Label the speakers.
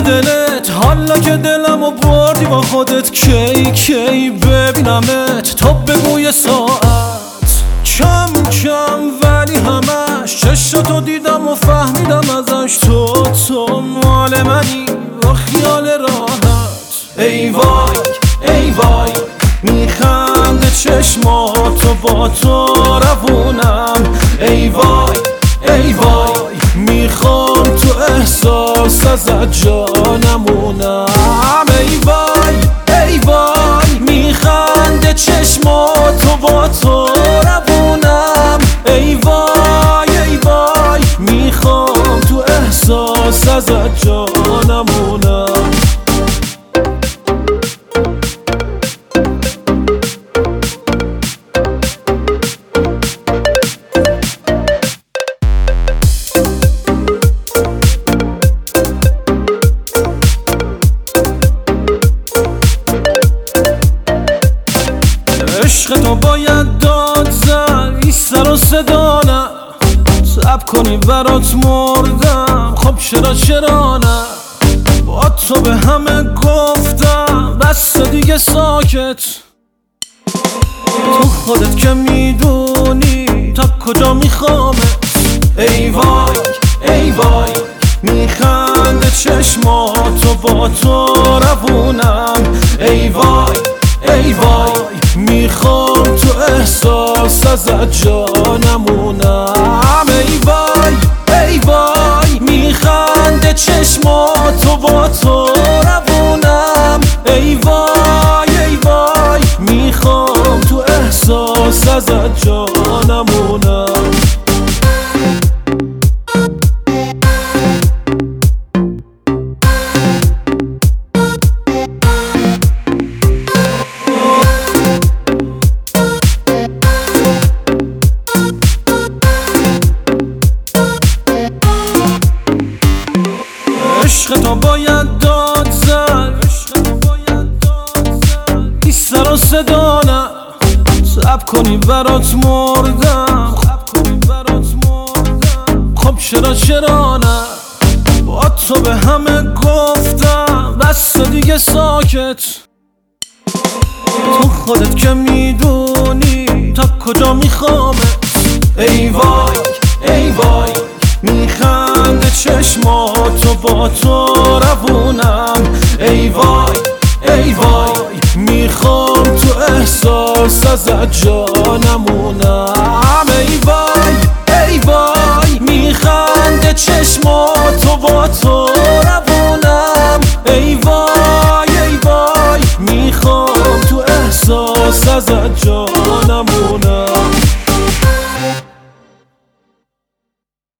Speaker 1: دلت حالا که دلمو بردی با خودت، کی ببینمت تا بگوی ساعت. کم کم ولی همش چشاتو دیدم و فهمیدم ازش تو مال منی با خیال راحت. ای وای میخنده چشماتو با تو روونم. ای وای میخوام تو احساس ازت جا نمونم. ای وای میخنده چشماتو با تو روونم. ای وای میخوام تو احساس ازت جا نمونم. عشق تو باید داد زد این سر و صدا نه، صبر کنی برات مردم خب چرا نه. با تو به همه گفتم بس دیگه ساکت. تو خودت که میدونی تا کجا میخوامت. ای وای میخنده چشماتو با تو روونم. ای وای میخوام تو احساس ازت جا نمونم. ای وای میخنده چشماتو با تو روونم. ای وای میخوام تو احساس ازت جا نمونم. عشق تو باید داد زد این سر و صدا نه، صبر کنی برات مردم خب چرا نه. با تو به همه گفتم بس دیگه ساکت. تو خودت که میدونی تا کجا میخوامت. ای وای میخنده چشماتو با تو روونم. ای وای میخوام تو احساس ازت جا نمونم.